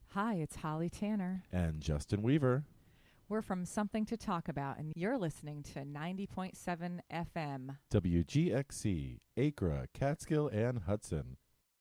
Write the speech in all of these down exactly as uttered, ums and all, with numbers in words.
Hi, it's Holly Tanner. And Justin Weaver. We're from Something to Talk About, and you're listening to ninety point seven F M. W G X C, Acra, Catskill, and Hudson.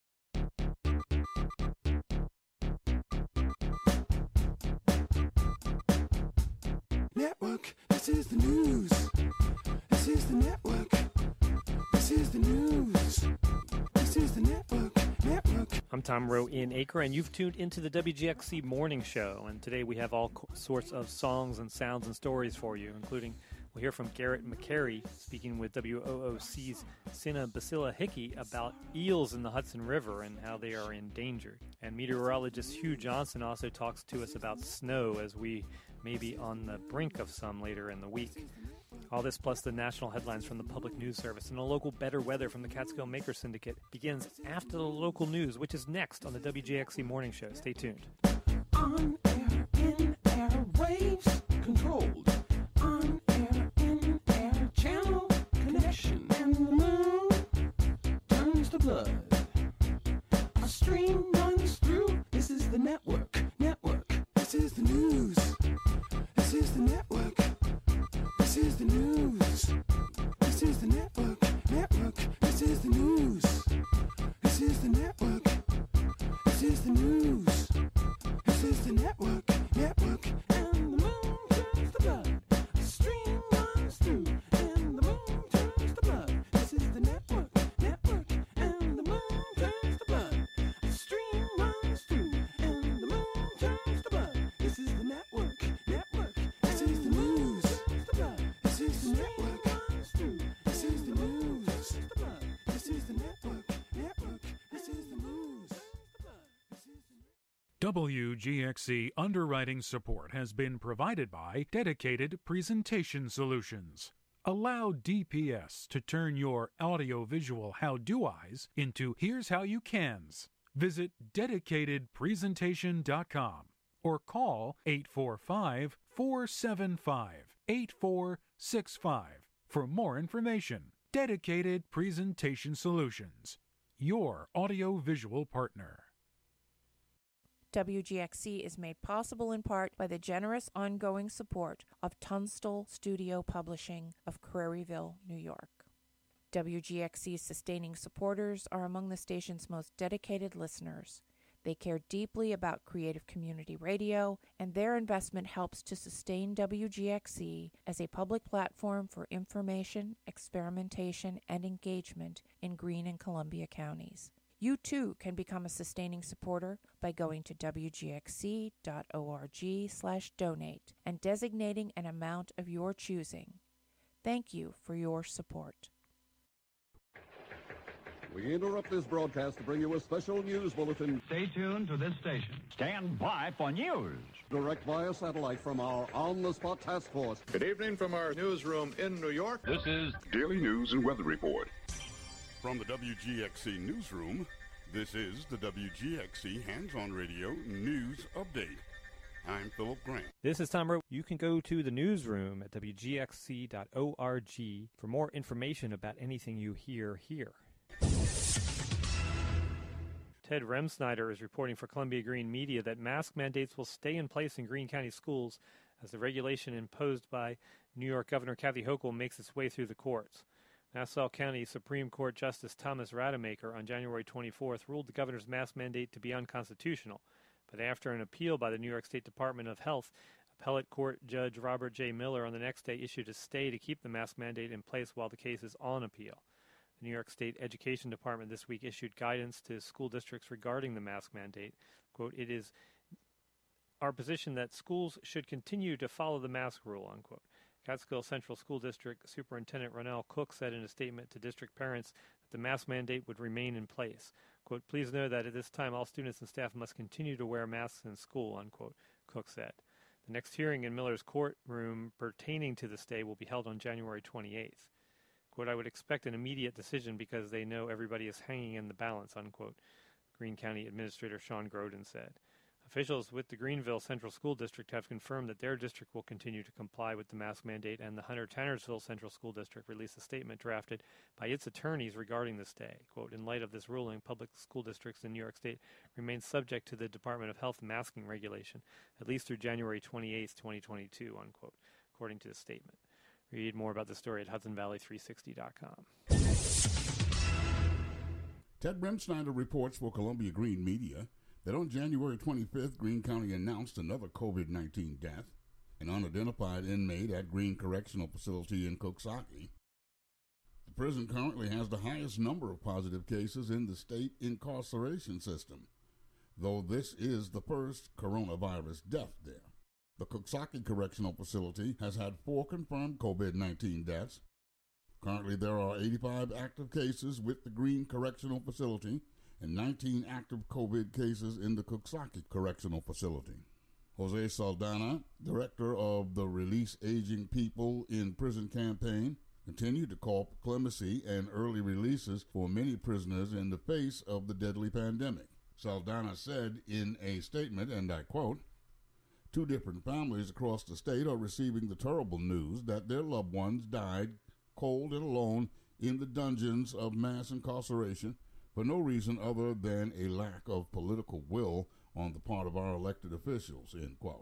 Network, this is the news. This is the network. This is the news. This is the network. Network. I'm Tom Rowe in Acre, and you've tuned into the W G X C Morning Show. And today we have all co- sorts of songs and sounds and stories for you, including we'll hear from Garrett McCary speaking with W O O C's Sina Basila Hickey about eels in the Hudson River and how they are endangered. And meteorologist Hugh Johnson also talks to us about snow, as we may be on the brink of some later in the week. All this plus the national headlines from the Public News Service and a local better weather from the Catskill Maker Syndicate begins after the local news, which is next on the W G X C Morning Show. Stay tuned. On air, in air, waves controlled. On air, in air, channel connection. And the moon turns to blood. A stream runs through. This is the network. Network. This is the news. This is the network. This is the news. This is the network. Network. This is the news. This is the network. This is the news. This is the network. Network. And the moon turns to blood. A stream runs through. And the moon turns to blood. This is the network. Network. And the moon turns to blood. A stream runs through. And the moon turns to blood. This is the network. Network. This is the news. This is the network. This is the news. This is the network. Network. This is the news. W G X C underwriting support has been provided by Dedicated Presentation Solutions. Allow D P S to turn your audiovisual how-do-eyes into here's how you cans. Visit dedicated presentation dot com or call eight four five, four seven five, eight four six five for more information. Dedicated Presentation Solutions, your audiovisual partner. W G X C is made possible in part by the generous ongoing support of Tunstall Studio Publishing of Craryville, New York. W G X C's sustaining supporters are among the station's most dedicated listeners. They care deeply about creative community radio, and their investment helps to sustain W G X C as a public platform for information, experimentation, and engagement in Greene and Columbia counties. You too can become a sustaining supporter by going to w g x c dot org slash donate and designating an amount of your choosing. Thank you for your support. We interrupt this broadcast to bring you a special news bulletin. Stay tuned to this station. Stand by for news. Direct via satellite from our on-the-spot task force. Good evening from our newsroom in New York. This is Daily News and Weather Report. From the W G X C Newsroom, this is the W G X C Hands-On Radio News Update. I'm Philip Grant. This is Tom Rowe. You can go to the newsroom at w g x c dot org for more information about anything you hear here. Ted Remsnyder is reporting for Columbia Green Media that mask mandates will stay in place in Greene County schools as the regulation imposed by New York Governor Kathy Hochul makes its way through the courts. Nassau County Supreme Court Justice Thomas Rademacher on January twenty-fourth ruled the governor's mask mandate to be unconstitutional, but after an appeal by the New York State Department of Health, Appellate Court Judge Robert J. Miller on the next day issued a stay to keep the mask mandate in place while the case is on appeal. The New York State Education Department this week issued guidance to school districts regarding the mask mandate. Quote, "It is our position that schools should continue to follow the mask rule," unquote. Catskill Central School District Superintendent Ronell Cook said in a statement to district parents that the mask mandate would remain in place. Quote, "Please know that at this time all students and staff must continue to wear masks in school," unquote, Cook said. The next hearing in Miller's courtroom pertaining to the stay will be held on January twenty-eighth. Quote, "I would expect an immediate decision because they know everybody is hanging in the balance," unquote, Greene County Administrator Sean Groden said. Officials with the Greenville Central School District have confirmed that their district will continue to comply with the mask mandate, and the Hunter-Tannersville Central School District released a statement drafted by its attorneys regarding the stay. Quote, in light of this ruling, public school districts in New York State remain subject to the Department of Health masking regulation, at least through January twenty-eighth, twenty twenty-two, unquote, according to the statement. Read more about the story at Hudson Valley three sixty dot com. Ted Remsnyder reports for Columbia Green Media that on January twenty-fifth, Greene County announced another COVID nineteen death, an unidentified inmate at Greene Correctional Facility in Coxsackie. The prison currently has the highest number of positive cases in the state incarceration system, though this is the first coronavirus death there. The Coxsackie Correctional Facility has had four confirmed COVID nineteen deaths. Currently, there are eighty-five active cases with the Greene Correctional Facility and nineteen active COVID cases in the Coxsackie Correctional Facility. Jose Saldana, director of the Release Aging People in Prison campaign, continued to call for clemency and early releases for many prisoners in the face of the deadly pandemic. Saldana said in a statement, and I quote, two different families across the state are receiving the terrible news that their loved ones died cold and alone in the dungeons of mass incarceration for no reason other than a lack of political will on the part of our elected officials, end quote.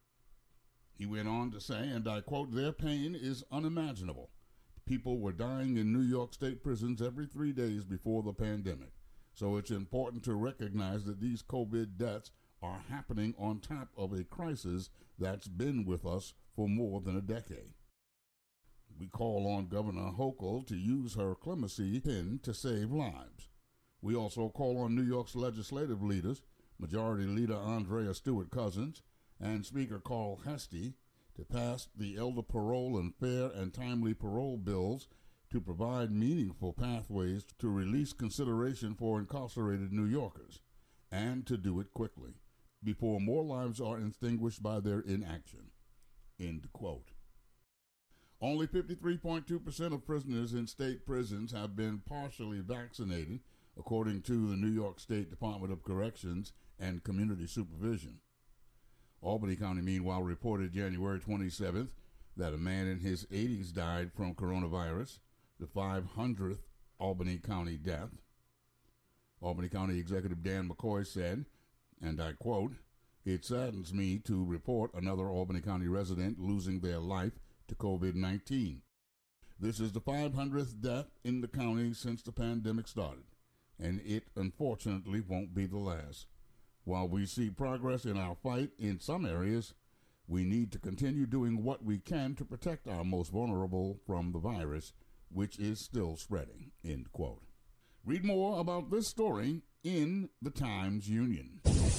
He went on to say, and I quote, their pain is unimaginable. People were dying in New York State prisons every three days before the pandemic, so it's important to recognize that these COVID deaths are happening on top of a crisis that's been with us for more than a decade. We call on Governor Hochul to use her clemency pen to save lives. We also call on New York's legislative leaders, Majority Leader Andrea Stewart Cousins and Speaker Carl Heastie, to pass the elder parole and fair and timely parole bills to provide meaningful pathways to release consideration for incarcerated New Yorkers, and to do it quickly, before more lives are extinguished by their inaction. End quote. Only fifty-three point two percent of prisoners in state prisons have been partially vaccinated, according to the New York State Department of Corrections and Community Supervision. Albany County, meanwhile, reported January twenty-seventh that a man in his eighties died from coronavirus, the five hundredth Albany County death. Albany County Executive Dan McCoy said, and I quote, it saddens me to report another Albany County resident losing their life to COVID nineteen. This is the five hundredth death in the county since the pandemic started, and it unfortunately won't be the last. While we see progress in our fight in some areas, we need to continue doing what we can to protect our most vulnerable from the virus, which is still spreading, end quote. Read more about this story in the Times-Union.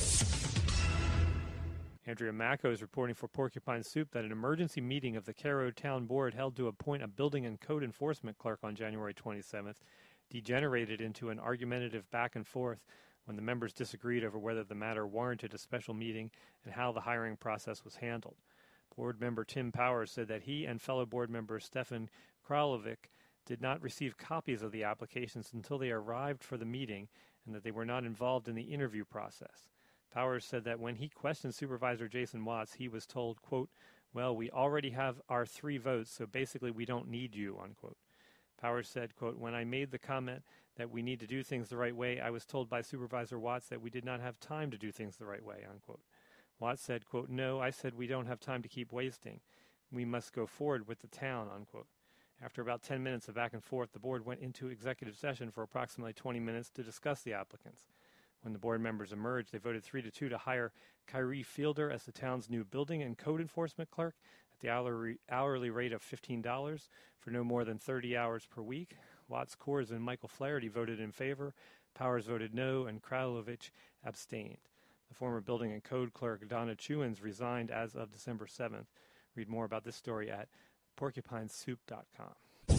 Andrea Macco is reporting for Porcupine Soup that an emergency meeting of the Cairo Town Board held to appoint a building and code enforcement clerk on January twenty-seventh degenerated into an argumentative back and forth when the members disagreed over whether the matter warranted a special meeting and how the hiring process was handled. Board member Tim Powers said that he and fellow board member Stefan Kralovic did not receive copies of the applications until they arrived for the meeting and that they were not involved in the interview process. Powers said that when he questioned Supervisor Jason Watts, he was told, quote, well, we already have our three votes, so basically we don't need you, unquote. Powers said, quote, when I made the comment that we need to do things the right way, I was told by Supervisor Watts that we did not have time to do things the right way, unquote. Watts said, quote, no, I said we don't have time to keep wasting. We must go forward with the town, unquote. After about ten minutes of back and forth, the board went into executive session for approximately twenty minutes to discuss the applicants. When the board members emerged, they voted three to two to hire Kyrie Fielder as the town's new building and code enforcement clerk at the hourly, hourly rate of fifteen dollars for no more than thirty hours per week. Watts, Coors, and Michael Flaherty voted in favor. Powers voted no, and Kralovic abstained. The former building and code clerk, Donna Chewins, resigned as of December seventh. Read more about this story at porcupine soup dot com.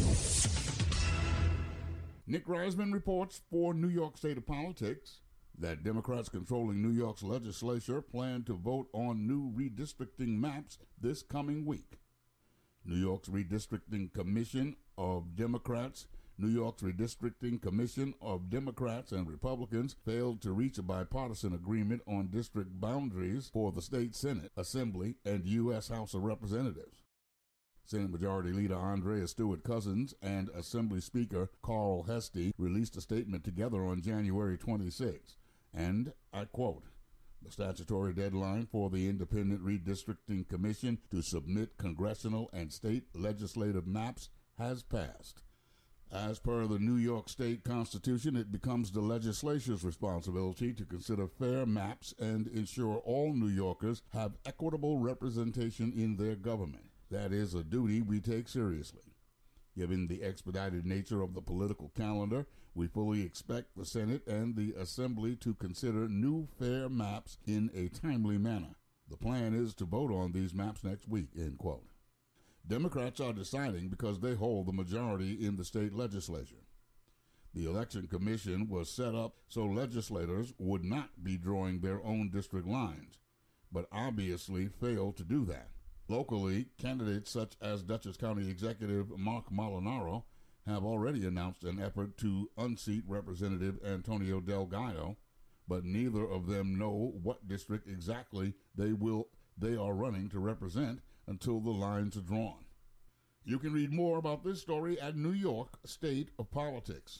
Nick Reisman reports for New York State of Politics that Democrats controlling New York's legislature plan to vote on new redistricting maps this coming week. New York's Redistricting Commission of Democrats New York's redistricting commission of Democrats and Republicans failed to reach a bipartisan agreement on district boundaries for the state Senate, Assembly, and U S House of Representatives. Senate Majority Leader Andrea Stewart Cousins and Assembly Speaker Carl Heastie released a statement together on January twenty-sixth, and I quote, "The statutory deadline for the Independent Redistricting Commission to submit congressional and state legislative maps has passed. As per the New York State Constitution, it becomes the legislature's responsibility to consider fair maps and ensure all New Yorkers have equitable representation in their government. That is a duty we take seriously. Given the expedited nature of the political calendar, we fully expect the Senate and the Assembly to consider new fair maps in a timely manner. The plan is to vote on these maps next week," end quote. Democrats are deciding because they hold the majority in the state legislature. The Election Commission was set up so legislators would not be drawing their own district lines, but obviously failed to do that. Locally, candidates such as Dutchess County Executive Mark Molinaro have already announced an effort to unseat Representative Antonio Delgado, but neither of them know what district exactly they will they are running to represent until the lines are drawn. You can read more about this story at New York State of Politics.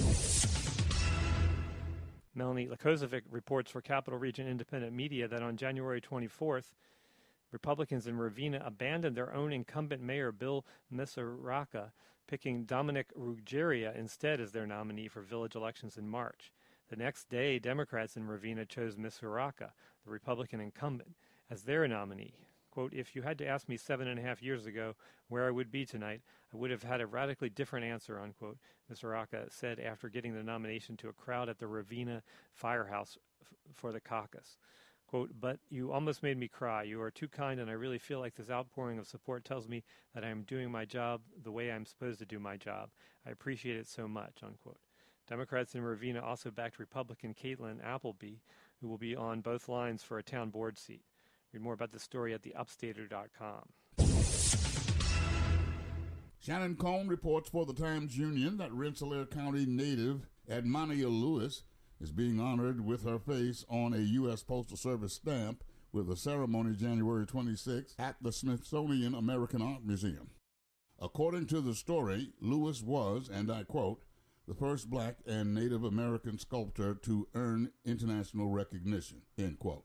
Melanie Lakozovic reports for Capital Region Independent Media that on January twenty-fourth, Republicans in Ravenna abandoned their own incumbent mayor, Bill Misuraca, picking Dominic Ruggeria instead as their nominee for village elections in March. The next day, Democrats in Ravenna chose Misuraca, the Republican incumbent, as their nominee. Quote, "If you had to ask me seven and a half years ago where I would be tonight, I would have had a radically different answer," unquote, Misuraca said after getting the nomination to a crowd at the Ravenna Firehouse f- for the caucus. Quote, "But you almost made me cry. You are too kind, and I really feel like this outpouring of support tells me that I am doing my job the way I'm supposed to do my job. I appreciate it so much," unquote. Democrats in Ravenna also backed Republican Caitlin Appleby, who will be on both lines for a town board seat. Read more about this story at the upstater dot com. Shannon Cohn reports for the Times-Union that Rensselaer County native Edmania Lewis is being honored with her face on a U S Postal Service stamp with a ceremony January twenty-sixth at the Smithsonian American Art Museum. According to the story, Lewis was, and I quote, "the first black and Native American sculptor to earn international recognition," end quote.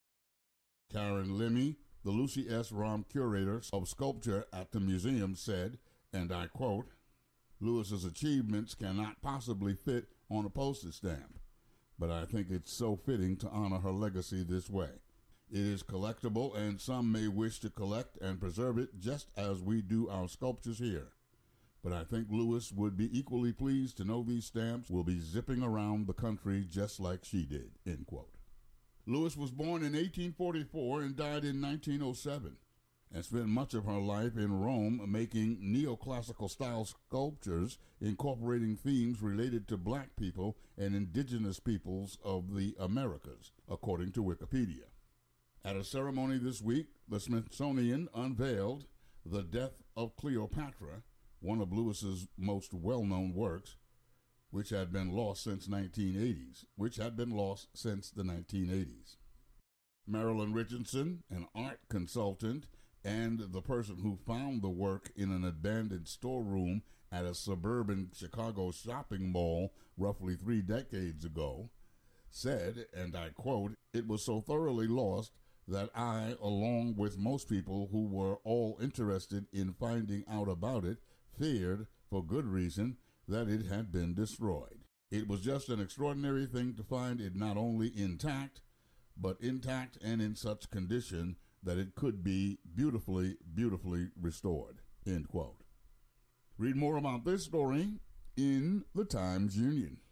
Karen Lemmy, the Lucy S. Rom curator of sculpture at the museum, said, and I quote, "Lewis's achievements cannot possibly fit on a postage stamp, but I think it's so fitting to honor her legacy this way. It is collectible, and some may wish to collect and preserve it just as we do our sculptures here. But I think Lewis would be equally pleased to know these stamps will be zipping around the country just like she did," end quote. Lewis was born in eighteen forty-four and died in nineteen oh seven, and spent much of her life in Rome making neoclassical-style sculptures incorporating themes related to black people and indigenous peoples of the Americas, according to Wikipedia. At a ceremony this week, the Smithsonian unveiled The Death of Cleopatra, one of Lewis's most well-known works, which had been lost since nineteen eighties, which had been lost since the nineteen eighties. Marilyn Richardson, an art consultant and the person who found the work in an abandoned storeroom at a suburban Chicago shopping mall roughly three decades ago, said, and I quote, "It was so thoroughly lost that I, along with most people who were all interested in finding out about it, feared, for good reason, that it had been destroyed. It was just an extraordinary thing to find it not only intact, but intact and in such condition that it could be beautifully, beautifully restored," end quote. Read more about this story in the Times-Union.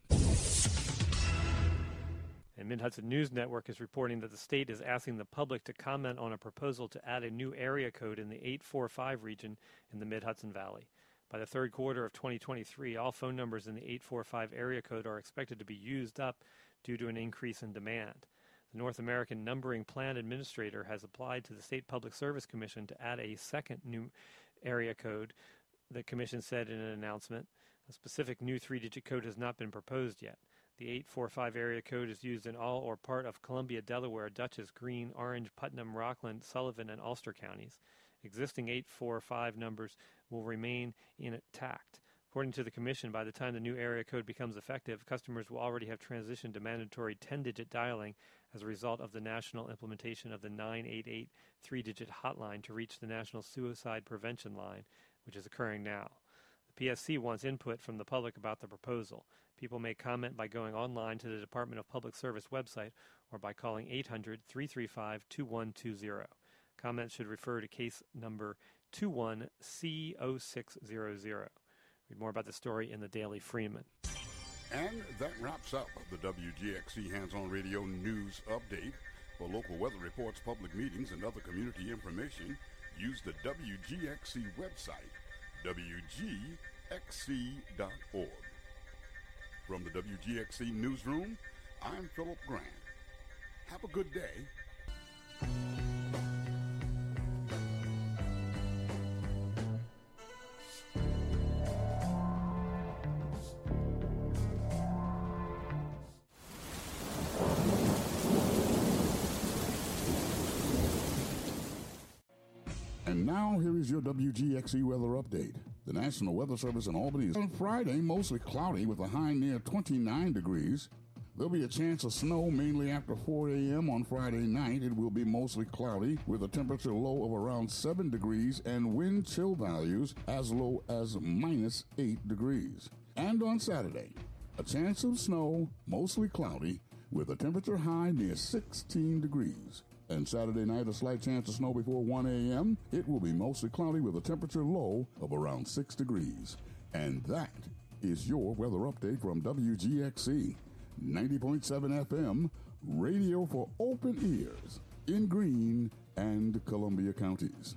And Mid-Hudson News Network is reporting that the state is asking the public to comment on a proposal to add a new area code in the eight four five region in the Mid-Hudson Valley. By the third quarter of twenty twenty-three, all phone numbers in the eight four five area code are expected to be used up due to an increase in demand. The North American Numbering Plan Administrator has applied to the State Public Service Commission to add a second new area code, the Commission said in an announcement. A specific new three-digit code has not been proposed yet. The eight four five area code is used in all or part of Columbia, Delaware, Dutchess, Greene, Orange, Putnam, Rockland, Sullivan, and Ulster counties. Existing eight four five numbers will remain intact. According to the Commission, by the time the new area code becomes effective, customers will already have transitioned to mandatory ten-digit dialing as a result of the national implementation of the nine eight eight three-digit hotline to reach the National Suicide Prevention Line, which is occurring now. The P S C wants input from the public about the proposal. People may comment by going online to the Department of Public Service website or by calling eight hundred, three three five, two one two zero. Comments should refer to case number two one C zero six zero zero. Read more about the story in the Daily Freeman. And that wraps up the W G X C Hands-On Radio News Update. For local weather reports, public meetings, and other community information, use the W G X C website, W G X C dot org. From the W G X C Newsroom, I'm Philip Grant. Have a good day. And now, here is your W G X C weather update. The National Weather Service in Albany is on Friday, mostly cloudy with a high near twenty-nine degrees. There'll be a chance of snow mainly after four a.m. on Friday night. It will be mostly cloudy with a temperature low of around seven degrees and wind chill values as low as minus eight degrees. And on Saturday, a chance of snow, mostly cloudy, with a temperature high near sixteen degrees. And Saturday night, a slight chance of snow before one a.m. It will be mostly cloudy with a temperature low of around six degrees. And that is your weather update from W G X C, ninety point seven F M, radio for open ears in Greene and Columbia counties.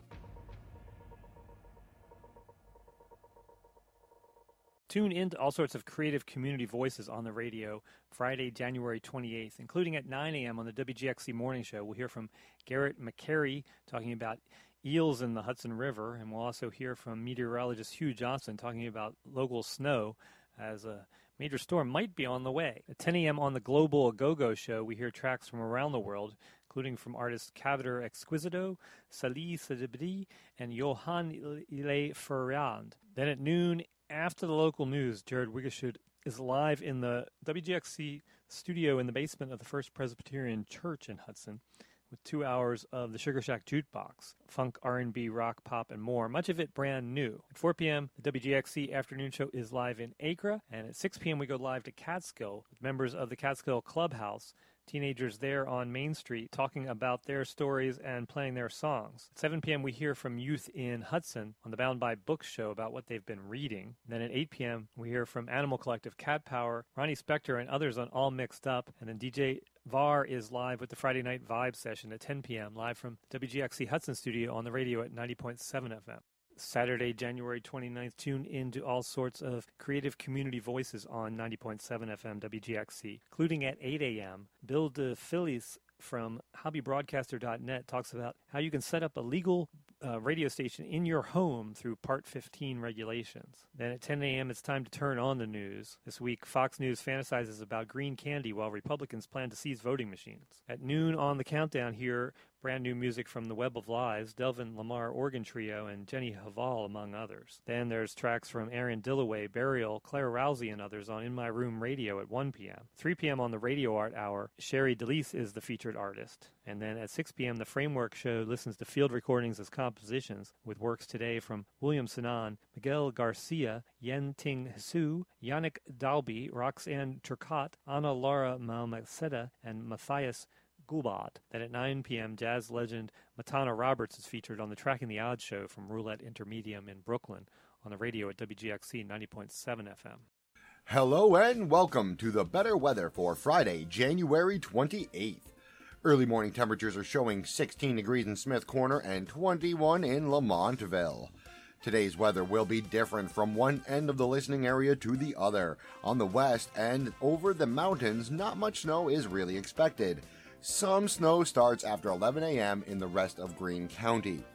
Tune in to all sorts of creative community voices on the radio Friday, January twenty-eighth, including at nine a.m. on the W G X C Morning Show. We'll hear from Garrett McCary talking about eels in the Hudson River, and we'll also hear from meteorologist Hugh Johnson talking about local snow as a major storm might be on the way. At ten a.m. on the Global A-Go-Go Show, we hear tracks from around the world, including from artists Cavader Exquisito, Salih Sadibri, and Johan Ile Ferrand. Then at noon, after the local news, Jared Wigeshud is live in the W G X C studio in the basement of the First Presbyterian Church in Hudson with two hours of the Sugar Shack Jukebox, funk, R and B, rock, pop, and more, much of it brand new. At four p.m., the W G X C afternoon show is live in Acre, and at six p.m. we go live to Catskill with members of the Catskill Clubhouse, teenagers there on Main Street talking about their stories and playing their songs. At seven p.m. we hear from youth in Hudson on the Bound by Books show about what they've been reading. Then at eight p.m. we hear from Animal Collective, Cat Power, Ronnie Spector, and others on All Mixed Up. And then D J Var is live with the Friday Night Vibe session at ten p.m. live from W G X C Hudson studio on the radio at ninety point seven F M. Saturday, January twenty-ninth, tune in to all sorts of creative community voices on ninety point seven F M W G X C, including at eight a.m. Bill DeFiliis from hobby broadcaster dot net talks about how you can set up a legal uh, radio station in your home through Part fifteen regulations. Then at ten a.m. it's time to turn on the news. This week, Fox News fantasizes about green candy while Republicans plan to seize voting machines. At noon on the countdown here, brand new music from the Web of Lies, Delvin Lamar Organ Trio, and Jenny Haval, among others. Then there's tracks from Aaron Dillaway, Burial, Claire Rousey, and others on In My Room Radio at one p.m. three p.m. on the Radio Art Hour, Sherry DeLise is the featured artist. And then at six p.m., the Framework Show listens to field recordings as compositions with works today from William Sinan, Miguel Garcia, Yen Ting Su, Yannick Dalby, Roxanne Turcotte, Ana Laura Malmaceda, and Matthias Gulbad. Then at nine p.m., jazz legend Matana Roberts is featured on the Tracking the Odds show from Roulette Intermedium in Brooklyn on the radio at W G X C ninety point seven F M. Hello and welcome to the better weather for Friday, January twenty-eighth. Early morning temperatures are showing sixteen degrees in Smith Corner and twenty-one in Lamontville. Today's weather will be different from one end of the listening area to the other. On the west and over the mountains, not much snow is really expected. Some snow starts after eleven a.m. in the rest of Greene County.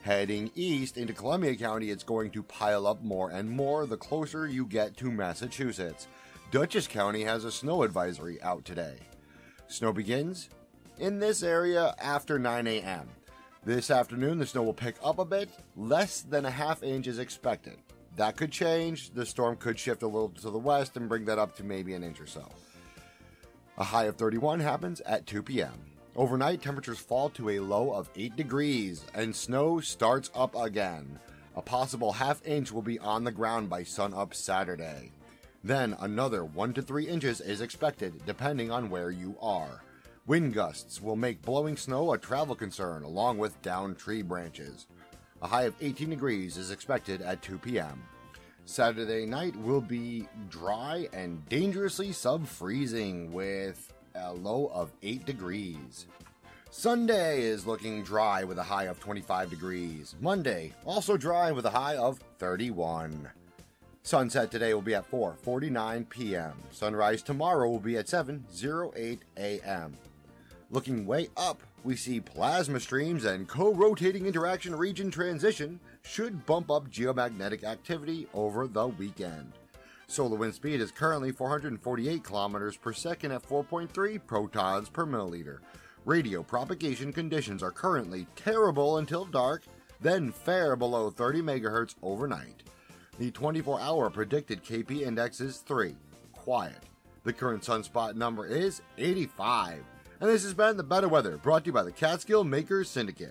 Heading east into Columbia County, it's going to pile up more and more the closer you get to Massachusetts. Dutchess County has a snow advisory out today. Snow begins in this area after nine a.m. This afternoon, the snow will pick up a bit. Less than a half inch is expected. That could change. The storm could shift a little to the west and bring that up to maybe an inch or so. A high of thirty-one happens at two p.m. Overnight, temperatures fall to a low of eight degrees, and snow starts up again. A possible half inch will be on the ground by sunup Saturday. Then another one to three inches is expected, depending on where you are. Wind gusts will make blowing snow a travel concern, along with downed tree branches. A high of eighteen degrees is expected at two p.m. Saturday night will be dry and dangerously sub-freezing with a low of eight degrees. Sunday is looking dry with a high of twenty-five degrees. Monday, also dry with a high of thirty-one. Sunset today will be at four forty-nine p.m. Sunrise tomorrow will be at seven oh eight a.m. Looking way up, we see plasma streams and co-rotating interaction region transition should bump up geomagnetic activity over the weekend. Solar wind speed is currently four hundred forty-eight kilometers per second at four point three protons per milliliter. Radio propagation conditions are currently terrible until dark, then fair below thirty megahertz overnight. The twenty-four hour predicted K P index is three, quiet. The current sunspot number is eighty-five. And this has been The Better Weather, brought to you by the Catskill Makers Syndicate.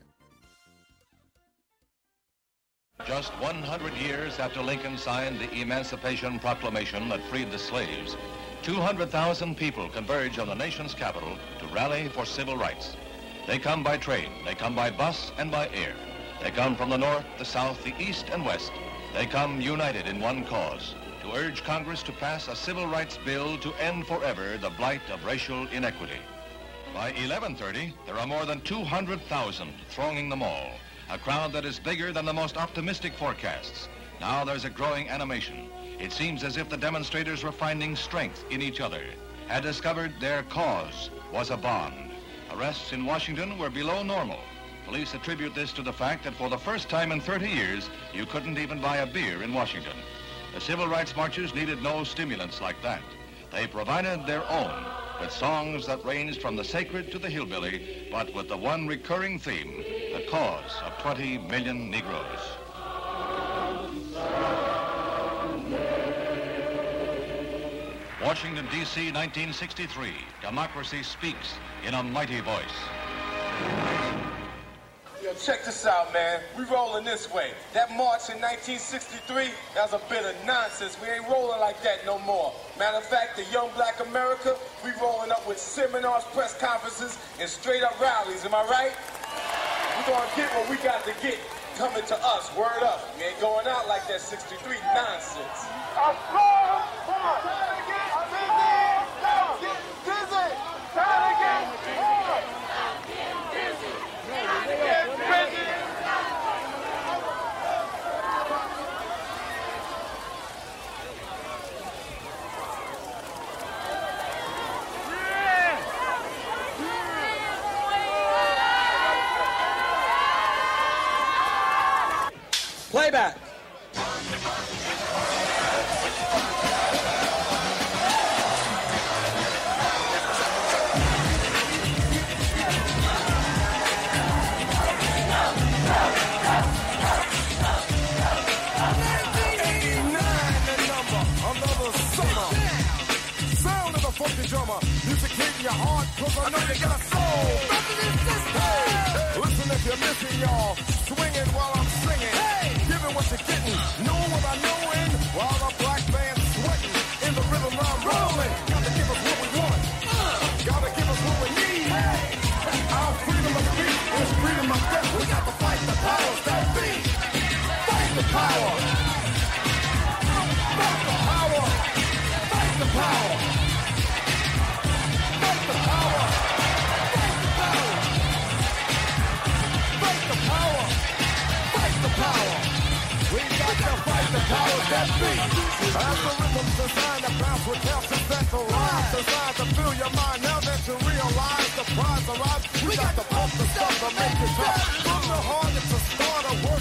Just one hundred years after Lincoln signed the Emancipation Proclamation that freed the slaves, two hundred thousand people converge on the nation's capital to rally for civil rights. They come by train, they come by bus and by air. They come from the north, the south, the east and west. They come united in one cause, to urge Congress to pass a civil rights bill to end forever the blight of racial inequity. By eleven thirty, there are more than two hundred thousand thronging the mall, a crowd that is bigger than the most optimistic forecasts. Now there's a growing animation. It seems as if the demonstrators were finding strength in each other, had discovered their cause was a bond. Arrests in Washington were below normal. Police attribute this to the fact that for the first time in thirty years, you couldn't even buy a beer in Washington. The civil rights marchers needed no stimulants like that. They provided their own, with songs that ranged from the sacred to the hillbilly, but with the one recurring theme, the cause of twenty million Negroes. Washington, D C, nineteen sixty-three. Democracy speaks in a mighty voice. Yo, check this out, man. We rolling this way. That march in nineteen sixty-three, that was a bit of nonsense. We ain't rolling like that no more. Matter of fact, the young black America, we rolling up with seminars, press conferences, and straight up rallies. Am I right? We gonna get what we got to get. Coming to us, word up. We ain't going out like that sixty-three nonsense. I swear, come on. Try it again. I'm busy. Get busy. Try it again. I'm getting busy. I'm getting busy. Playback. Funky drummer, music hitting your heart, cause I know you got a soul. Hey, listen if you're missing, y'all. Swinging while I'm singing. Hey, giving what you're getting. Know what I knowin'. While the black band's sweating. In the rhythm I'm rolling. Gotta give us what we want. Uh, gotta give us what we need. Hey, our freedom of speech is freedom of death. We got to fight the powers that be. Fight the power. Fight the power. Fight the power. Fight the power! Fight the power! Fight the power! Fight the power! We got to fight the power that be! As the rhythm's designed to bounce with health and central rhymes, designed to fill your mind now that you realize the prize arrives. We got to pump the stuff to make it tough. From the heart, it's a start of war.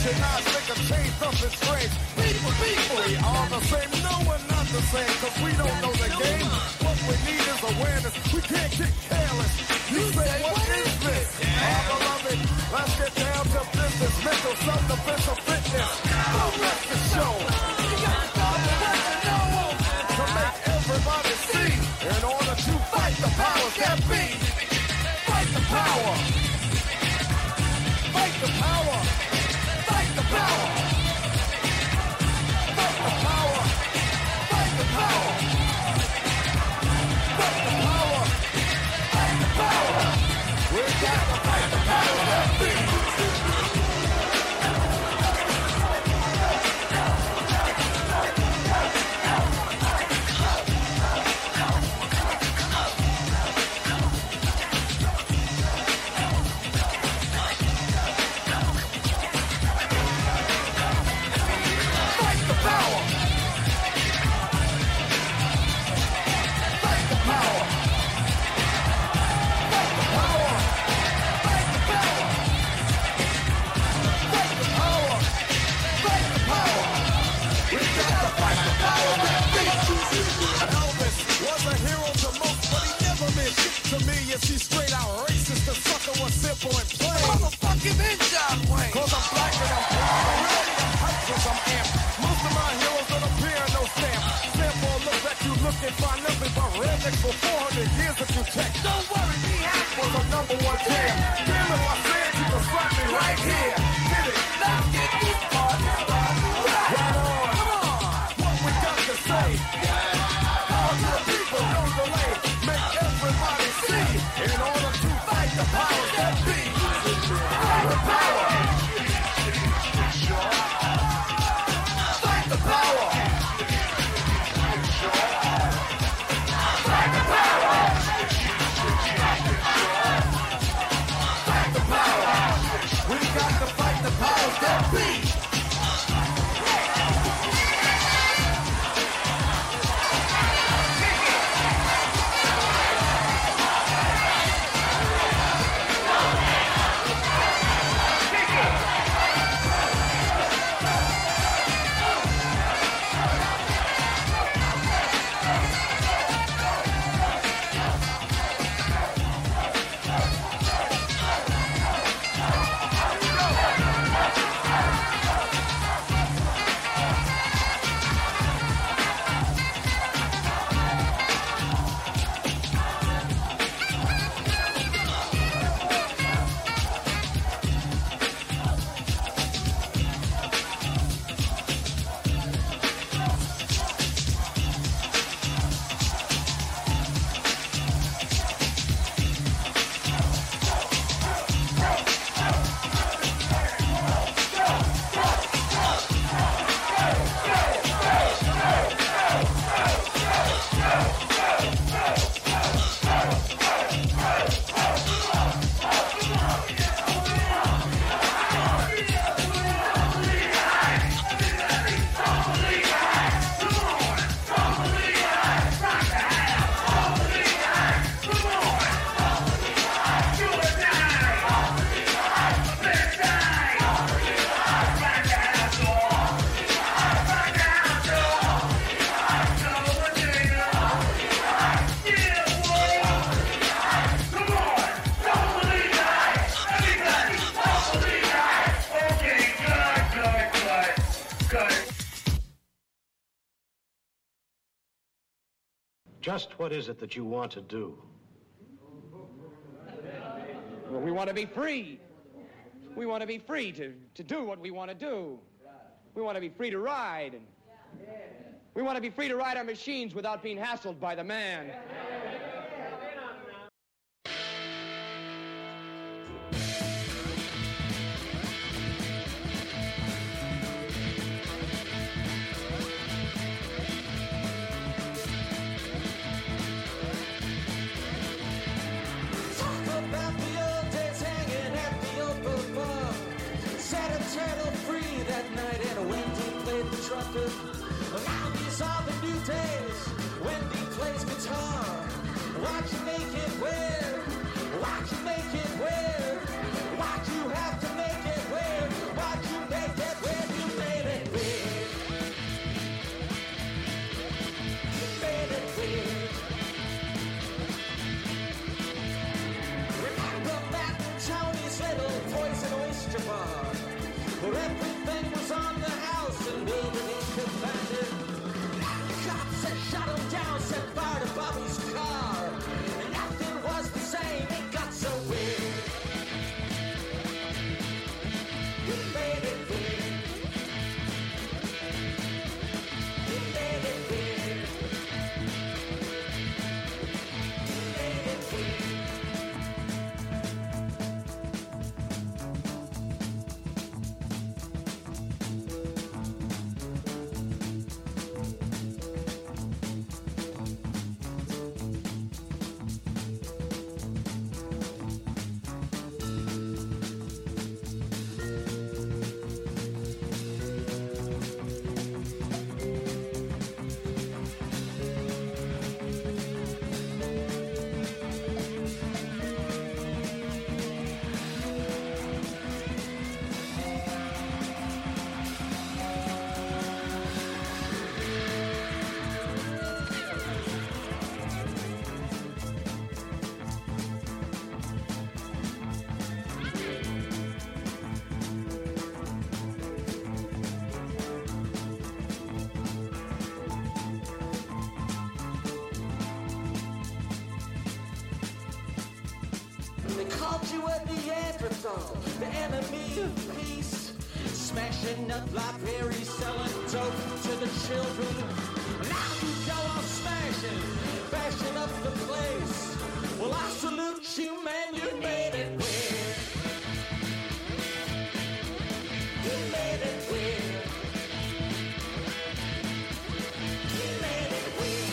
your knives, make a change, something strange. People, people, we all the same. No, we're not the same, cause we don't know the game. What we need is awareness. We can't get careless. You say, what is this? All beloved, let's get down to business. Mental self-defense of fitness. Don't let the show. You got to know to make everybody see. In order to fight the powers that be. Fight the power. Fight the power. Fight the power. Fight the power. Fight the power. Fight the power. Fight the power. We got to fight the power that be. To me, if she's straight out racist, the sucker was simple and plain. Motherfucking John Wayne. Cause I'm black and I'm proud. I'm ready, I'm hyped cause I'm amped. Most of my heroes don't appear no stamp. Sample look that you look and find nothing but rednecks for four hundred years if you check. Don't worry, me happy was a number one jam. Damn if I said you can slap me right here. Get it, now get this party started. Right on, come on, what we got to say. All the people, no delay. Make everybody see. In order to fight the powers that be. Fight the power. Fight the power. Fight the power. Fight the power. We got to fight the powers that be. Just what is it that you want to do? Well, we want to be free. We want to be free to, to do what we want to do. We want to be free to ride. And we want to be free to ride our machines without being hassled by the man. Now these are the new days. Wendy plays guitar. Why'd you make it weird? Why'd you make it weird? Why'd you have to make it weird? Why'd you make it enemy of peace. Smashing up libraries, selling dope to the children. Now you go on smashing, bashing up the place. Well, I salute you, man, you made it weird. You made it weird. You made it weird.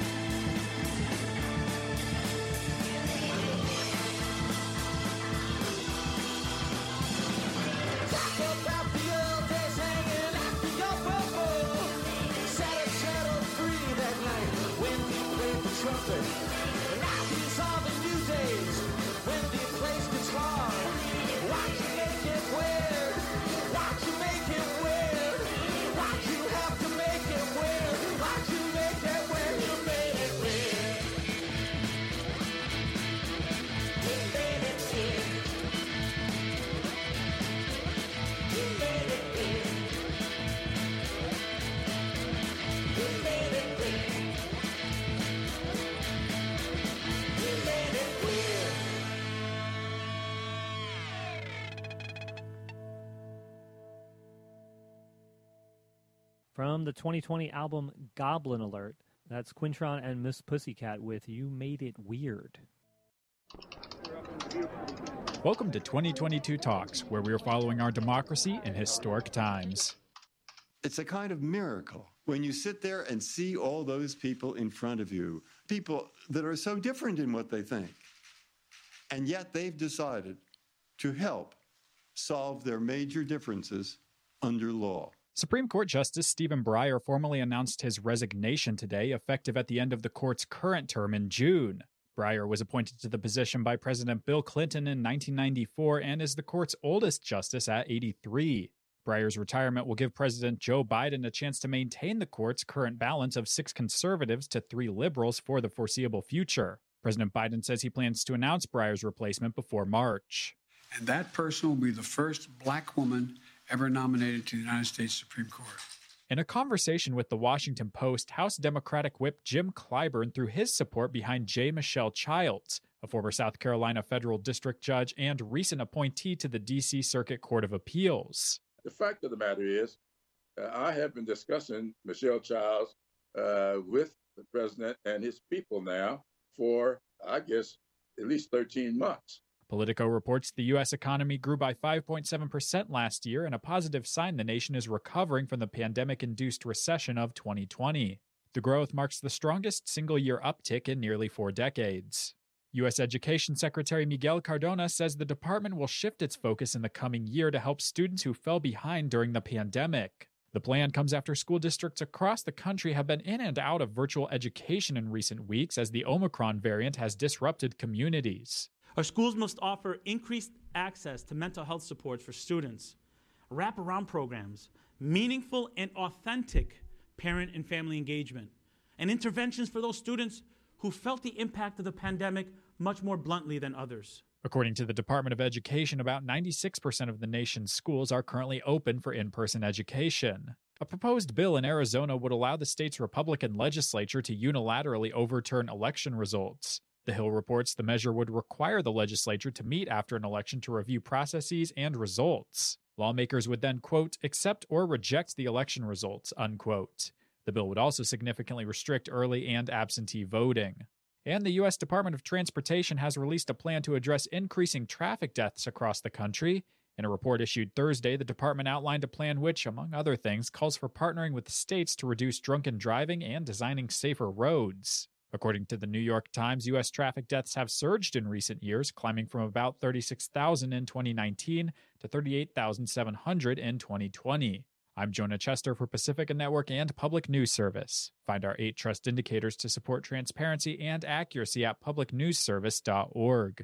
Talk about the old days hanging after your bubble. Sat at Channel three that night when we played the trumpet. Now these are the new days when we plays guitar. Why'd you make it weird? Why'd you make it weird? Why'd you have to make it weird? Why'd you make it weird? You made it weird. You made it weird. You made it weird. You made it weird. You made it weird. From the twenty twenty album Goblin Alert, that's Quintron and Miss Pussycat with You Made It Weird. Welcome to twenty twenty-two Talks, where we are following our democracy in historic times. It's a kind of miracle when you sit there and see all those people in front of you, people that are so different in what they think, and yet they've decided to help solve their major differences under law. Supreme Court Justice Stephen Breyer formally announced his resignation today, effective at the end of the court's current term in June. Breyer was appointed to the position by President Bill Clinton in nineteen ninety-four and is the court's oldest justice at eighty-three. Breyer's retirement will give President Joe Biden a chance to maintain the court's current balance of six conservatives to three liberals for the foreseeable future. President Biden says he plans to announce Breyer's replacement before March. And that person will be the first black woman ever nominated to the United States Supreme Court. In a conversation with the Washington Post, House Democratic Whip Jim Clyburn threw his support behind J. Michelle Childs, a former South Carolina federal district judge and recent appointee to the D C Circuit Court of Appeals. The fact of the matter is, uh, I have been discussing Michelle Childs uh, with the president and his people now for, I guess, at least thirteen months. Politico reports the U S economy grew by five point seven percent last year, and a positive sign the nation is recovering from the pandemic-induced recession of twenty twenty. The growth marks the strongest single-year uptick in nearly four decades. U S Education Secretary Miguel Cardona says the department will shift its focus in the coming year to help students who fell behind during the pandemic. The plan comes after school districts across the country have been in and out of virtual education in recent weeks as the Omicron variant has disrupted communities. Our schools must offer increased access to mental health supports for students, wraparound programs, meaningful and authentic parent and family engagement, and interventions for those students who felt the impact of the pandemic much more bluntly than others. According to the Department of Education, about ninety-six percent of the nation's schools are currently open for in-person education. A proposed bill in Arizona would allow the state's Republican legislature to unilaterally overturn election results. The Hill reports the measure would require the legislature to meet after an election to review processes and results. Lawmakers would then, quote, accept or reject the election results, unquote. The bill would also significantly restrict early and absentee voting. And the U S Department of Transportation has released a plan to address increasing traffic deaths across the country. In a report issued Thursday, the department outlined a plan which, among other things, calls for partnering with states to reduce drunken driving and designing safer roads. According to the New York Times, U S traffic deaths have surged in recent years, climbing from about thirty-six thousand in twenty nineteen to thirty-eight thousand seven hundred in twenty twenty. I'm Jonah Chester for Pacifica Network and Public News Service. Find our eight trust indicators to support transparency and accuracy at public news service dot org.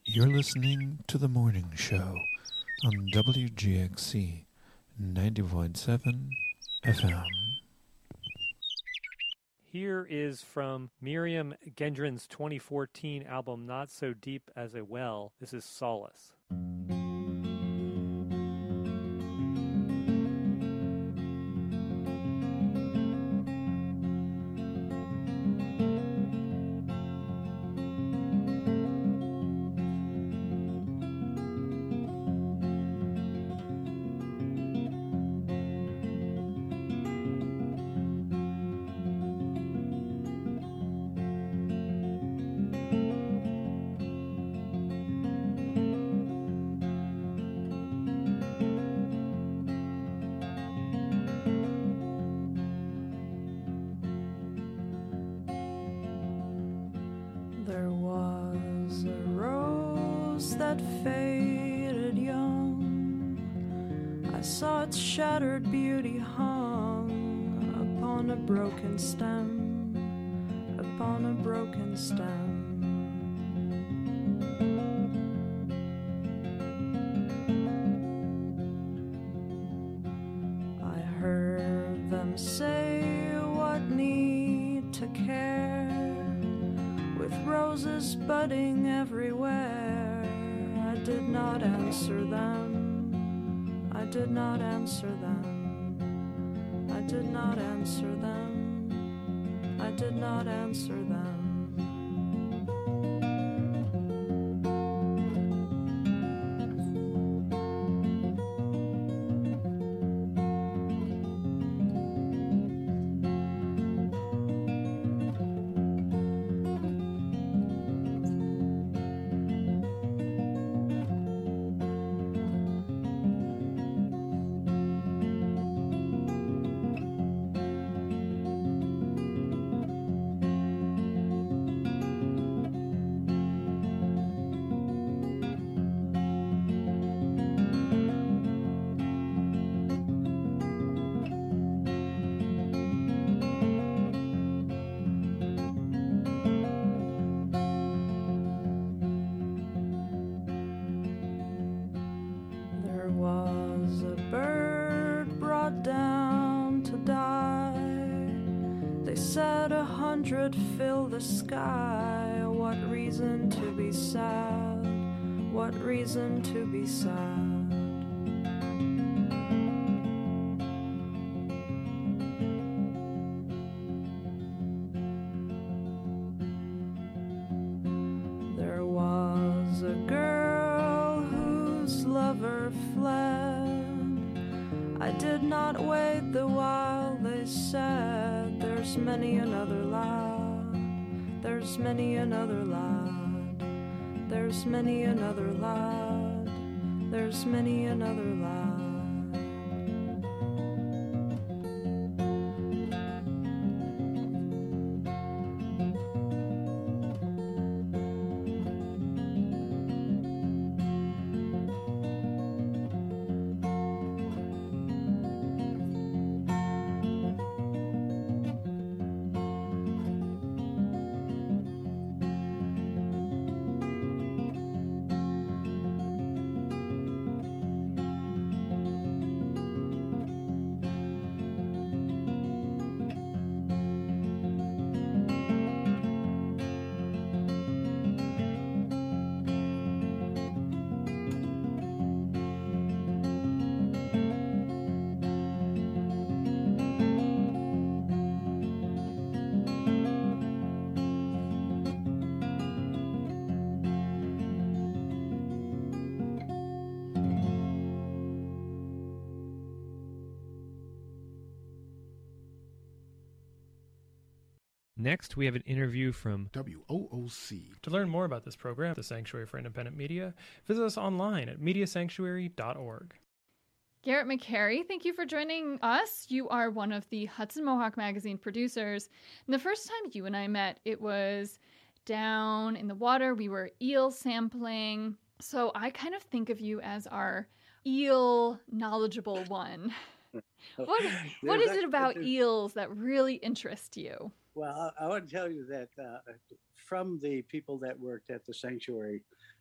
You're listening to The Morning Show on W G X C ninety point seven F M. Here is from Miriam Gendron's twenty fourteen album, Not So Deep as a Well. This is Solace. There was a rose that faded young. I saw its shattered beauty hung upon a broken stem, upon a broken stem. I heard them say, what need to care? With roses budding everywhere, I did not answer them. I did not answer them. I did not answer them. I did not answer them. Fill the sky. What reason to be sad? What reason to be sad? There was a girl whose lover fled. I did not wait the while they said, there's many another lad. There's many another lad. There's many another lad. There's many another lad. Next, we have an interview from W O O C. To learn more about this program, the Sanctuary for Independent Media, visit us online at media sanctuary dot org. Garrett McCary, thank you for joining us. You are one of the Hudson Mohawk Magazine producers. And the first time you and I met, it was down in the water. We were eel sampling. So I kind of think of you as our eel knowledgeable one. What, what is it about eels that really interest you? Well, I, I want to tell you that uh, from the people that worked at the sanctuary,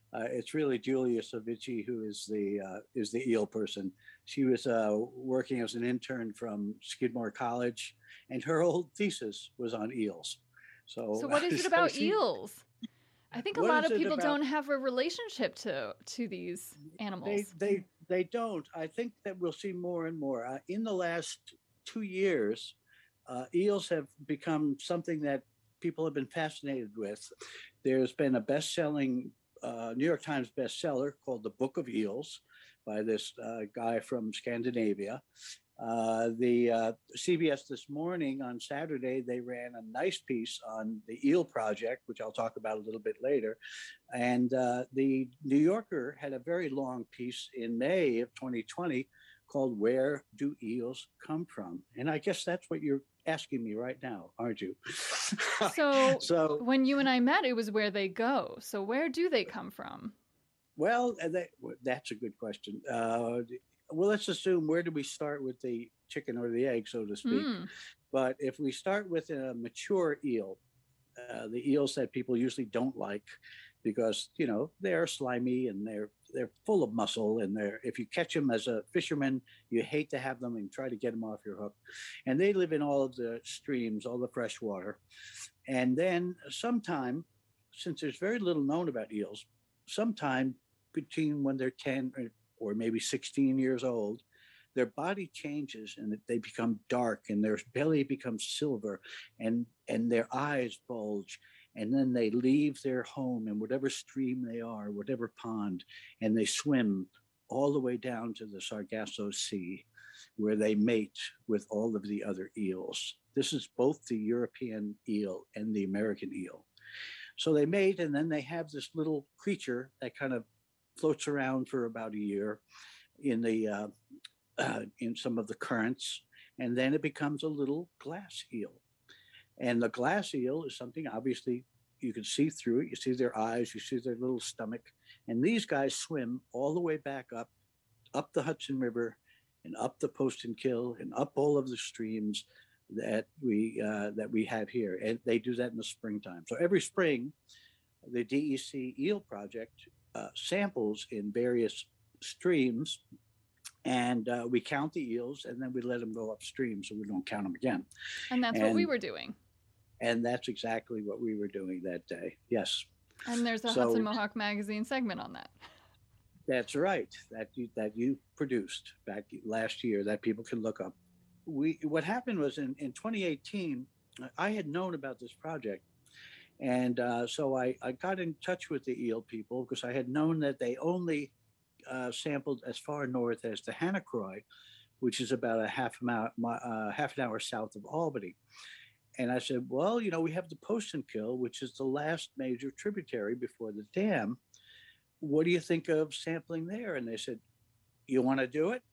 Uh, it's really Julia Savici who is the uh, is the eel person. She was uh, working as an intern from Skidmore College, and her whole thesis was on eels. So, so what is it so about she, eels? I think a What lot is of it people about- don't have a relationship to to these animals. They they they don't. I think that we'll see more and more. Uh, in the last two years, uh, eels have become something that people have been fascinated with. There's been a best-selling uh, New York Times bestseller called The Book of Eels by this uh, guy from Scandinavia. Uh, the uh, C B S This Morning on Saturday, they ran a nice piece on the Eel Project, which I'll talk about a little bit later. And uh, the New Yorker had a very long piece in May of twenty twenty called Where Do Eels Come From? And I guess that's what you're asking me right now, aren't you? So, so when you and I met, it was where they go. So where do they come from? Well, uh, that, that's a good question. Uh, well, let's assume, where do we start with the chicken or the egg, so to speak? Mm. But if we start with a mature eel, uh, the eels that people usually don't like because, you know, they're slimy and they're they're full of muscle, and they're, if you catch them as a fisherman, you hate to have them and try to get them off your hook. And they live in all of the streams, all the fresh water. And then sometime, since there's very little known about eels, sometime between when they're ten or, or maybe sixteen years old, their body changes and they become dark, and their belly becomes silver, and and their eyes bulge, and then they leave their home in whatever stream they are, whatever pond, and they swim all the way down to the Sargasso Sea, where they mate with all of the other eels. This is both the European eel and the American eel. So they mate, and then they have this little creature that kind of floats around for about a year in the uh, uh, in some of the currents, and then it becomes a little glass eel. And the glass eel is something, obviously, you can see through it. You see their eyes, you see their little stomach. And these guys swim all the way back up, up the Hudson River, and up the Post-and-Kill, and up all of the streams that we uh, that we have here. And they do that in the springtime. So every spring, the D E C Eel Project uh, samples in various streams, and uh, we count the eels, and then we let them go upstream so we don't count them again. And that's and, what we were doing. And that's exactly what we were doing that day. Yes. And there's a So- Hudson Mohawk Magazine segment on that. That's right. That you that you produced back last year that people can look up. We what happened was in, in twenty eighteen, I had known about this project, and uh, so I, I got in touch with the eel people because I had known that they only uh, sampled as far north as the Hanacroy, which is about a half mile, uh, half an hour south of Albany. And I said, well, you know, we have the Post-and-Kill, which is the last major tributary before the dam. What do you think of sampling there? And they said, you want to do it?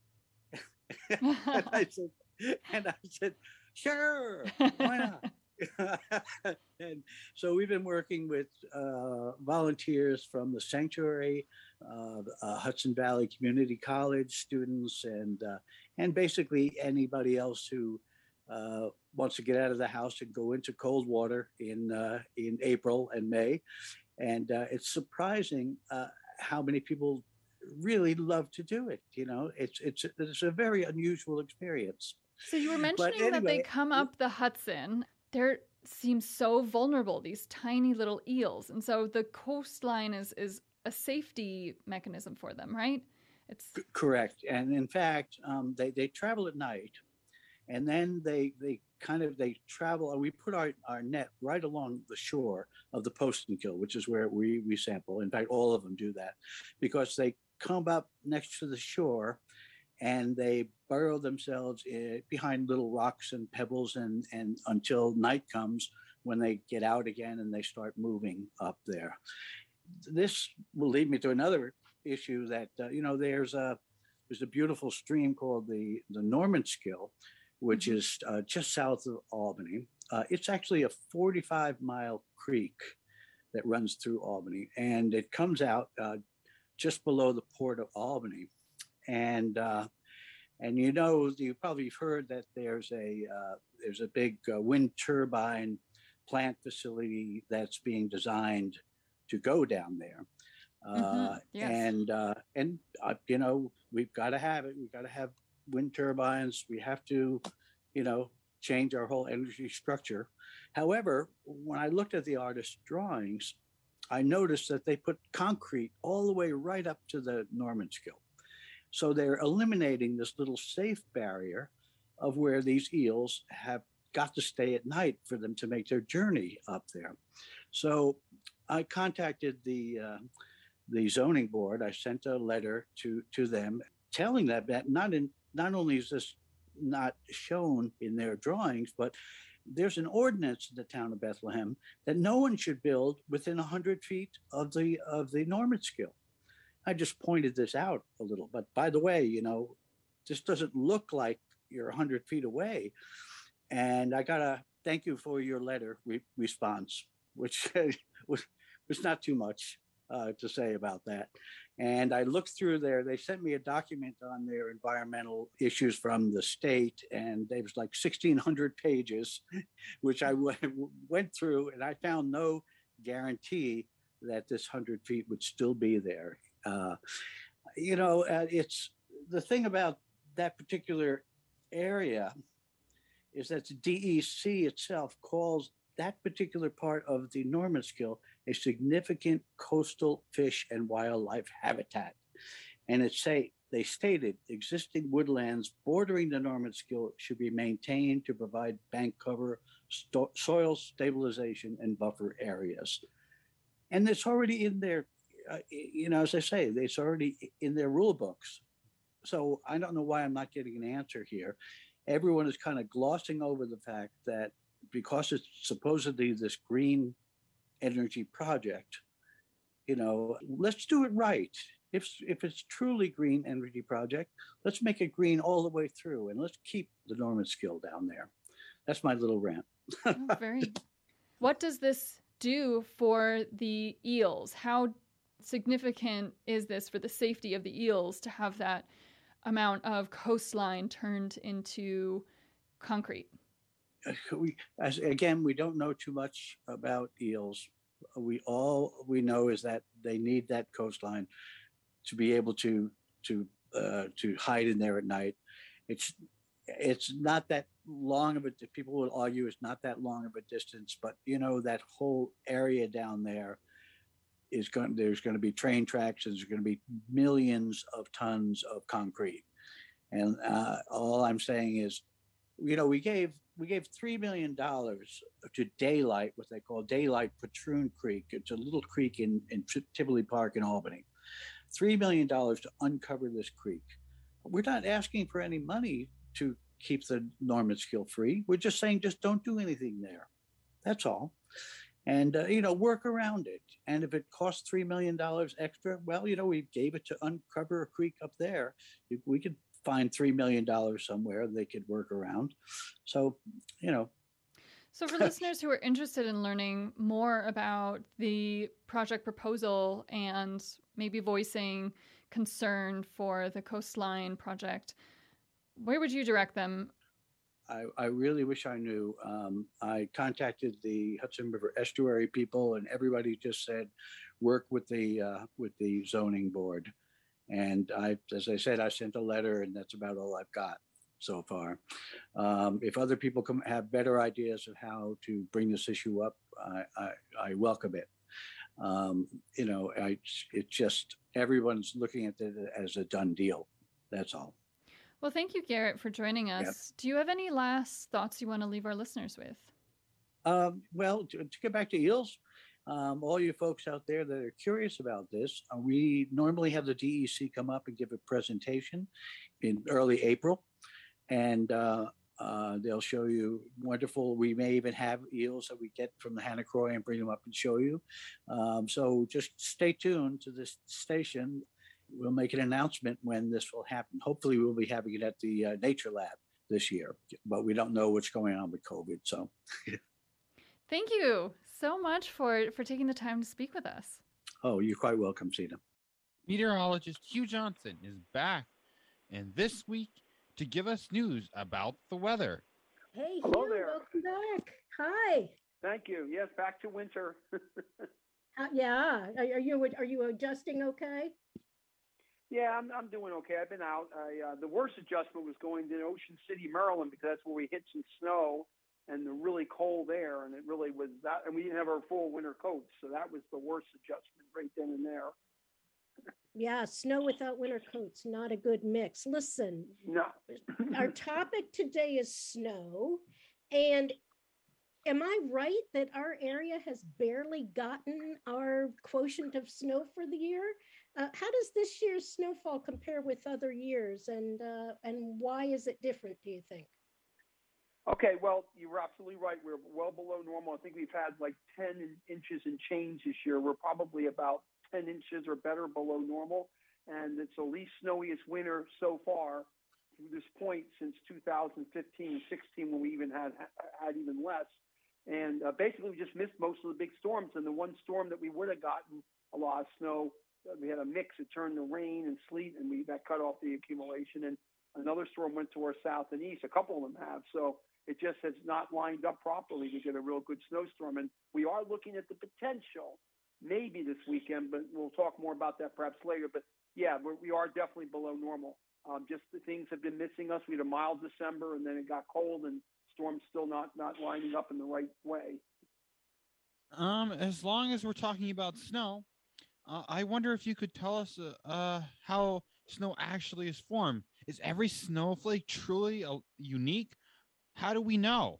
and I said, and I said, sure, why not? And so we've been working with uh, volunteers from the Sanctuary, uh, uh, Hudson Valley Community College students, and uh, and basically anybody else who uh, wants to get out of the house and go into cold water in uh, in April and May. And uh, it's surprising uh, how many people really love to do it. You know, it's it's it's a very unusual experience. So you were mentioning But that they anyway- come up the Hudson. They seem so vulnerable, these tiny little eels. And so the coastline is is a safety mechanism for them, right? It's Correct. And in fact, um, they, they travel at night, and then they they kind of they travel, and we put our, our net right along the shore of the Post-and-Kill, which is where we, we sample. In fact, all of them do that because they come up next to the shore and they burrow themselves in, behind little rocks and pebbles and, and until night comes, when they get out again and they start moving up there. This will lead me to another issue that, uh, you know, there's a, there's a beautiful stream called the, the Normanskill, which Mm-hmm. is uh, just south of Albany. Uh, it's actually a forty-five mile creek that runs through Albany, and it comes out uh, just below the port of Albany. And uh, and you know, you probably heard that there's a uh, there's a big uh, wind turbine plant facility that's being designed to go down there. Uh, Mhm, yes. And uh, and uh, you know, we've got to have it. We've got to have wind turbines. We have to, you know, change our whole energy structure. However, when I looked at the artist's drawings, I noticed that they put concrete all the way right up to the Normanskill. So they're eliminating this little safe barrier of where these eels have got to stay at night for them to make their journey up there. So I contacted the uh, the zoning board. I sent a letter to to them telling them that not in not only is this not shown in their drawings, but there's an ordinance in the town of Bethlehem that no one should build within one hundred feet of the of the Normanskill. I just pointed this out a little, but by the way, you know, this doesn't look like you're one hundred feet away. And I got a thank you for your letter re- response, which was, was not too much uh, to say about that. And I looked through there. They sent me a document on their environmental issues from the state, and there was like sixteen hundred pages, which I w- went through, and I found no guarantee that this one hundred feet would still be there. Uh, you know, uh, it's the thing about that particular area is that the D E C itself calls that particular part of the Normanskill a significant coastal fish and wildlife habitat. And it say they stated existing woodlands bordering the Normanskill should be maintained to provide bank cover, sto- soil stabilization, and buffer areas. And it's already in their, uh, you know, as I say, it's already in their rule books. So I don't know why I'm not getting an answer here. Everyone is kind of glossing over the fact that because it's supposedly this green energy project, you know, let's do it right. If if it's truly green energy project, let's make it green all the way through, and let's keep the Normanskill down there. That's my little rant. Oh, very. What does this do for the eels? How significant is this for the safety of the eels to have that amount of coastline turned into concrete? We, as, again, we don't know too much about eels. We all we know is that they need that coastline to be able to to uh, to hide in there at night. It's it's not that long of a. People will argue it's not that long of a distance, but you know that whole area down there is going. There's going to be train tracks. And there's going to be millions of tons of concrete, and uh, all I'm saying is, you know, we gave. We gave three million dollars to Daylight, what they call Daylight Patroon Creek. It's a little creek in, in Tivoli Park in Albany. three million dollars to uncover this creek. We're not asking for any money to keep the Normanskill free. We're just saying just don't do anything there. That's all. And, uh, you know, work around it. And if it costs three million dollars extra, well, you know, we gave it to uncover a creek up there. We could find three million dollars somewhere they could work around. So, you know. So for listeners who are interested in learning more about the project proposal and maybe voicing concern for the coastline project, where would you direct them? I, I really wish I knew. Um, I contacted the Hudson River Estuary people, and everybody just said, work with the uh, with the zoning board. And I, as I said, I sent a letter, and that's about all I've got so far. Um, if other people come have better ideas of how to bring this issue up, I, I, I welcome it. Um, you know, I, it's just everyone's looking at it as a done deal. That's all. Well, thank you, Garrett, for joining us. Yep. Do you have any last thoughts you want to leave our listeners with? Um, well, to, to get back to eels, Um, all you folks out there that are curious about this, uh, we normally have the D E C come up and give a presentation in early April, and uh, uh, they'll show you wonderful. We may even have eels that we get from the Hanacroy and bring them up and show you. Um, so just stay tuned to this station. We'll make an announcement when this will happen. Hopefully, we'll be having it at the uh, Nature Lab this year, but we don't know what's going on with COVID. So, thank you so much for, for taking the time to speak with us. Oh, you're quite welcome, Sina. Meteorologist Hugh Johnson is back, and this week to give us news about the weather. Hey, Hello Hugh, there. welcome back. Hi. Thank you. Yes, back to winter. Uh, yeah. Are, are you are you adjusting okay? Yeah, I'm I'm doing okay. I've been out. I, uh, the worst adjustment was going to Ocean City, Maryland, because that's where we hit some snow and the really cold air, and it really was that. And we didn't have our full winter coats, so that was the worst adjustment right then and there. Yeah, snow without winter coats, not a good mix. Listen, no. Our topic today is snow, and am I right that our area has barely gotten our quotient of snow for the year? Uh, how does this year's snowfall compare with other years, and uh, and why is it different, do you think? Okay, well, you're absolutely right. We're well below normal. I think we've had like ten inches and change this year. We're probably about ten inches or better below normal, and it's the least snowiest winter so far to this point since two thousand fifteen, sixteen, when we even had had even less. And uh, basically, we just missed most of the big storms. And the one storm that we would have gotten a lot of snow, we had a mix. It turned to rain and sleet, and we that cut off the accumulation. And another storm went to our south and east. A couple of them have. So it just has not lined up properly to get a real good snowstorm. And we are looking at the potential, maybe this weekend, but we'll talk more about that perhaps later. But yeah, we're, we are definitely below normal. Um, just the things have been missing us. We had a mild December, and then it got cold, and storms still not not lining up in the right way. Um, as long as we're talking about snow, uh, I wonder if you could tell us uh, uh, how snow actually is formed. Is every snowflake truly uh, unique? How do we know?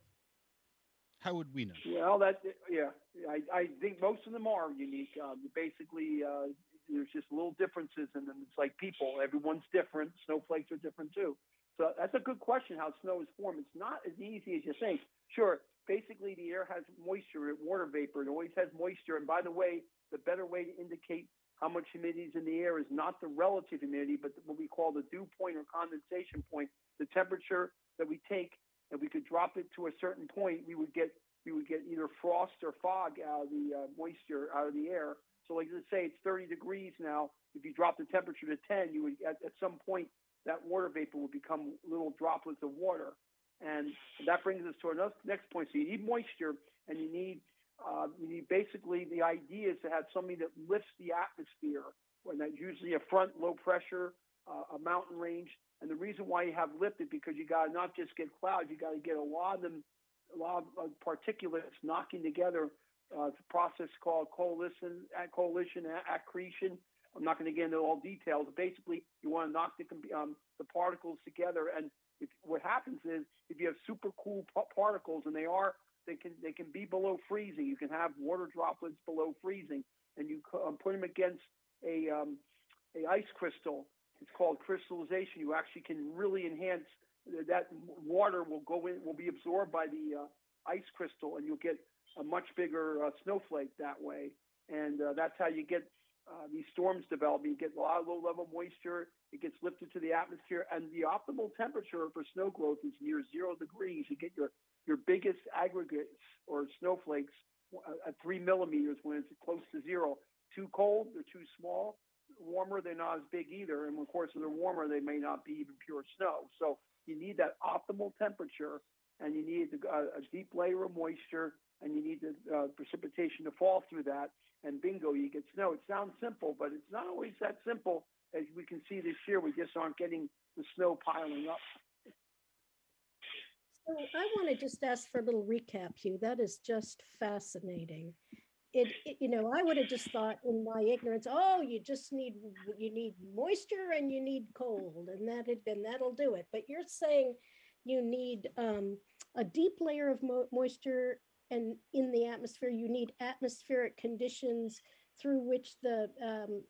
How would we know? Well, that yeah, I, I think most of them are unique. Uh, basically, uh, there's just little differences in them. It's like people; everyone's different. Snowflakes are different too. So that's a good question, how snow is formed. It's not as easy as you think. Sure, basically the air has moisture, water vapor. It always has moisture. And by the way, the better way to indicate how much humidity is in the air is not the relative humidity, but what we call the dew point or condensation point. The temperature that we take, and we could drop it to a certain point, we would get we would get either frost or fog out of the uh, moisture out of the air. So like let's say it's thirty degrees now. If you drop the temperature to ten, you would at, at some point that water vapor will become little droplets of water. And that brings us to our next point. So you need moisture, and you need uh, you need basically the idea is to have something that lifts the atmosphere, and that's usually a front low pressure, uh, a mountain range. And the reason why you have lift is because you got to not just get clouds, you got to get a lot of them, a lot of particulates knocking together. Uh, it's a process called coalition, coalition accretion. I'm not going to get into all details. But basically, you want to knock the, um, the particles together, and if, what happens is if you have super cool p- particles, and they are, they can they can be below freezing. You can have water droplets below freezing, and you um, put them against a um, a ice crystal. It's called crystallization. You actually can really enhance that. Water will go in, will be absorbed by the uh, ice crystal, and you'll get a much bigger uh, snowflake that way. And uh, that's how you get Uh, these storms develop. You get a lot of low-level moisture. It gets lifted to the atmosphere, and the optimal temperature for snow growth is near zero degrees. You get your your biggest aggregates or snowflakes at three millimeters when it's close to zero. Too cold, they're too small. Warmer, they're not as big either. And of course, if they're warmer, they may not be even pure snow. So you need that optimal temperature, and you need a, a deep layer of moisture, and you need the uh, precipitation to fall through that. And bingo, you get snow. It sounds simple, but it's not always that simple. As we can see this year, we just aren't getting the snow piling up. So I want to just ask for a little recap, Hugh. That is just fascinating. It, it, you know, I would have just thought in my ignorance, oh, you just need you need moisture and you need cold, and that had been that'll do it. But you're saying you need um, a deep layer of mo- moisture. And in the atmosphere, you need atmospheric conditions through which the um,